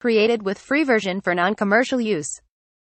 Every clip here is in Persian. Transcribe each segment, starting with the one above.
Created with free version for non-commercial use.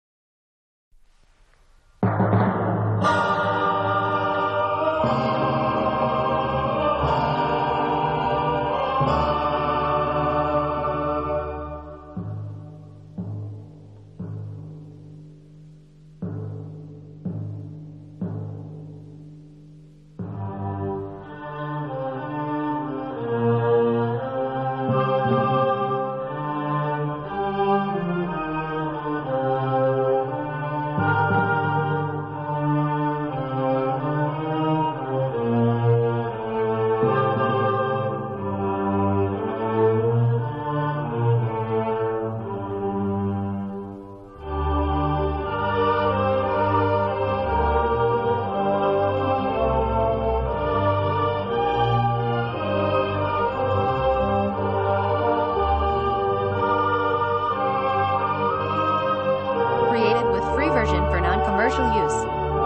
Created with free version for non-commercial use.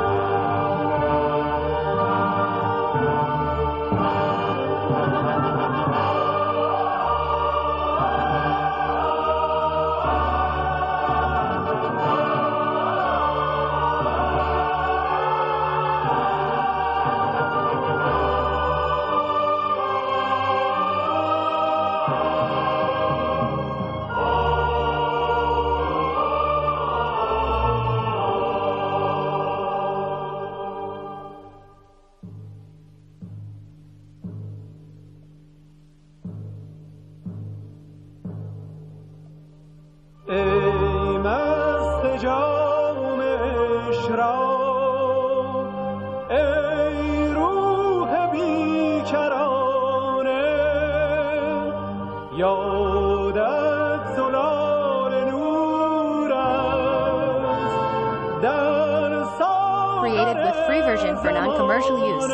ای مست جام اشراق، ای روح بیکرانه، یادت زلال نور است در ساغر. Created with free version for non-commercial use.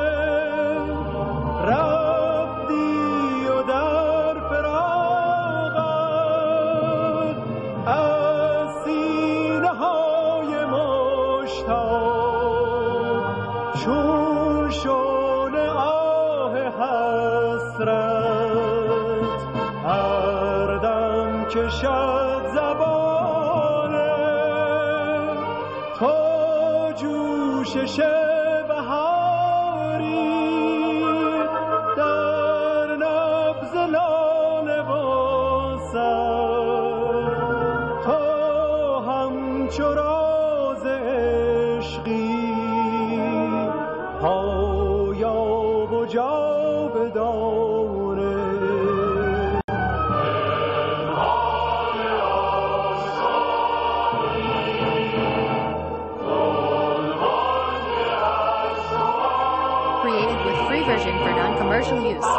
چون شعله آه حسرت هر دم کشد زبانه، تو جوشش بهاری در نبض لاله باسد، تو همچو راز عشقی پایاب و جاودانه. Created with free version for non-commercial use.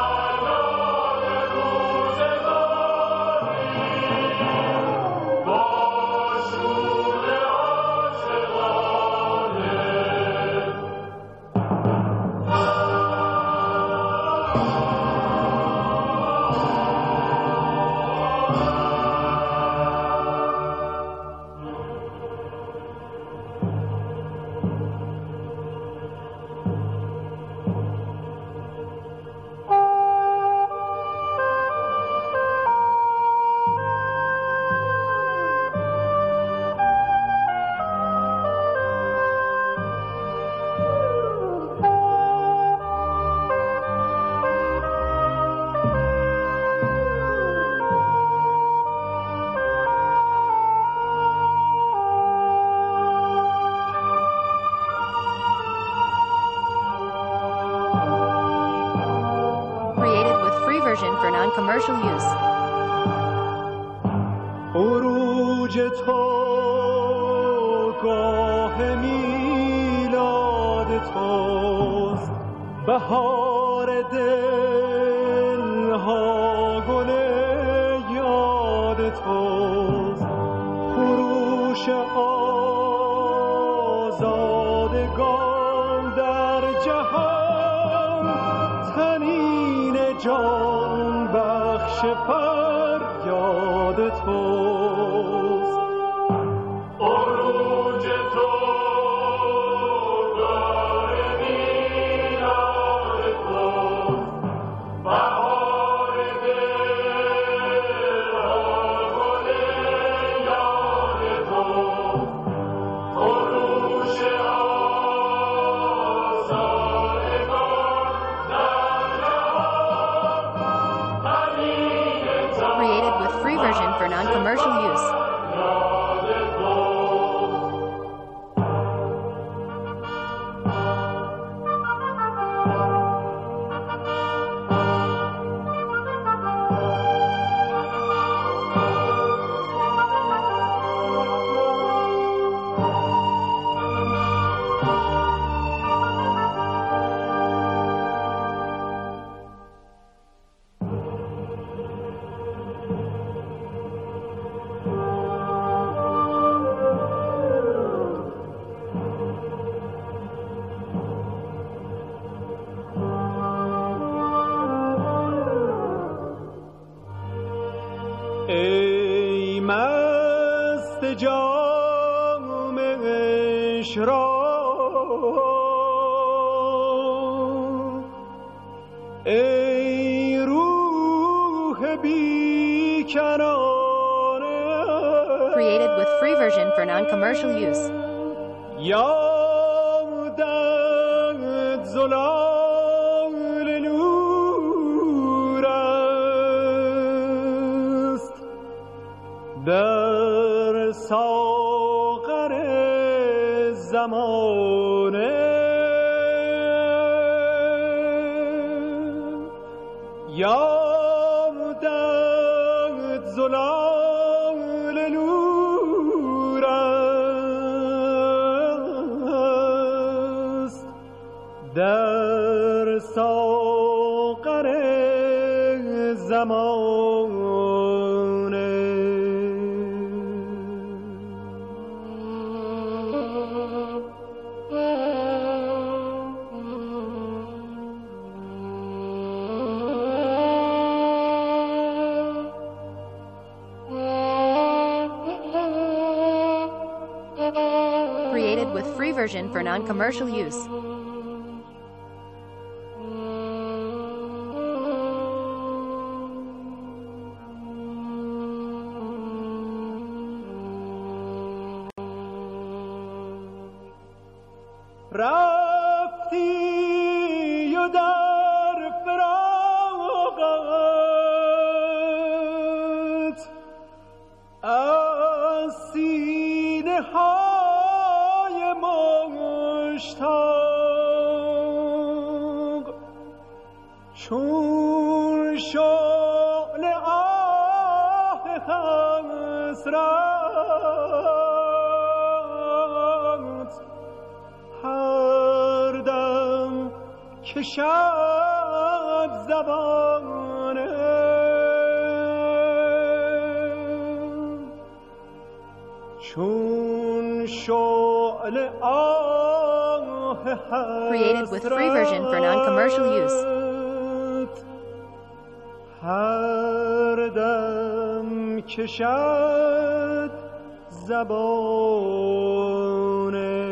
Version for non-commercial use. عروج تو گاه میلاد توست، بهار دلها گل یاد توست، خروش آزادگان در جهان، تنین جان بخش فریاد توست. عروج تو گاه میلاد توست، بهار دلها free version for non-commercial use. ای مست جام اشراق، ای روح بیکنانه. Created with free version for non-commercial use. یادت زلال نور است در ساغر زمانه. یادت زلال نور است در ساغر زمانه. Created with free version for non-commercial use. رفتی و در فراقت از سینه های مشتاق چون شعله آه حسرت هر دم کشد زبانه. چون شعله آه Created with free version for non-commercial use. هر دم کشد زبانه.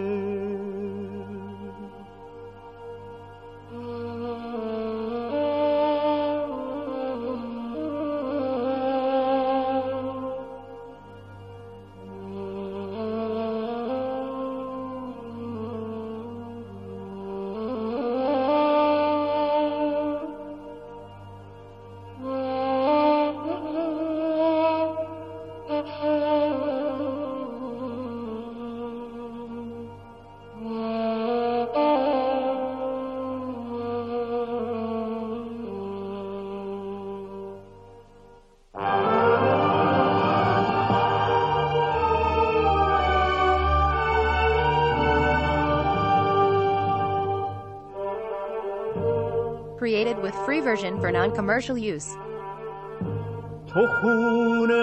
Created with free version for non-commercial use. تو خون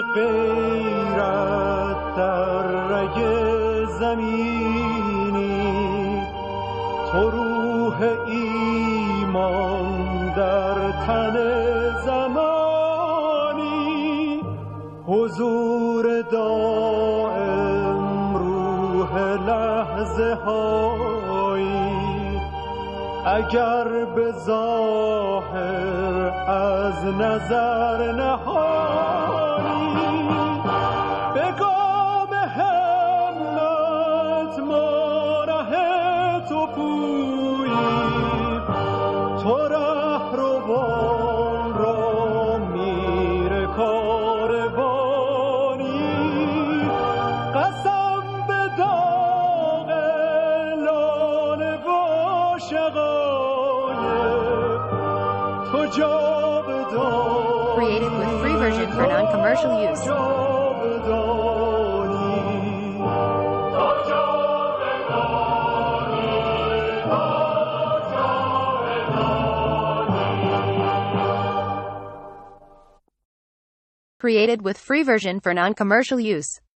غیرت در رگ زمینی، تو روح ایمان در تن زمانی، حضور دائم روح لحظه هایی، اگر به ظاهر از نظر نهانی، به گام همت ما ره تو پوییم، تو رهروان را میر کار دقایق تو جاودانی Created with free version for non-commercial use. Created with free version for non-commercial use.